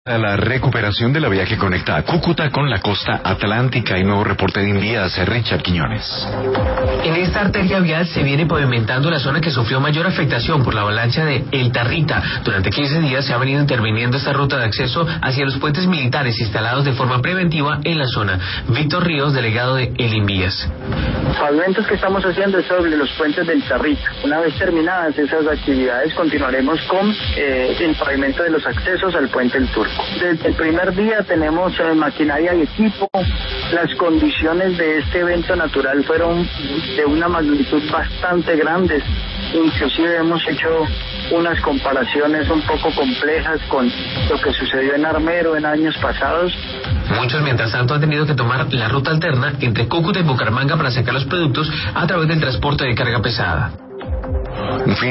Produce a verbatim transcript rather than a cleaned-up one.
A la recuperación de la vía que conecta a Cúcuta con la costa atlántica y nuevo reporte de Invías, Richard Quiñones. En esta arteria vial se viene pavimentando la zona que sufrió mayor afectación por la avalancha de El Tarrita. Durante quince días se ha venido interviniendo esta ruta de acceso hacia los puentes militares instalados de forma preventiva en la zona. Víctor Ríos, delegado de El Invías. Pavimentos que estamos haciendo es sobre los puentes del Tarrita. Una vez terminadas esas actividades, continuaremos con eh, el pavimento de los accesos al puente El Turco. Desde el primer día tenemos eh, maquinaria y equipo. Las condiciones de este evento natural fueron de una magnitud bastante grande. Inclusive hemos hecho unas comparaciones un poco complejas con lo que sucedió en Armero en años pasados. Muchos, mientras tanto, han tenido que tomar la ruta alterna entre Cúcuta y Bucaramanga para sacar los productos a través del transporte de carga pesada. Un fin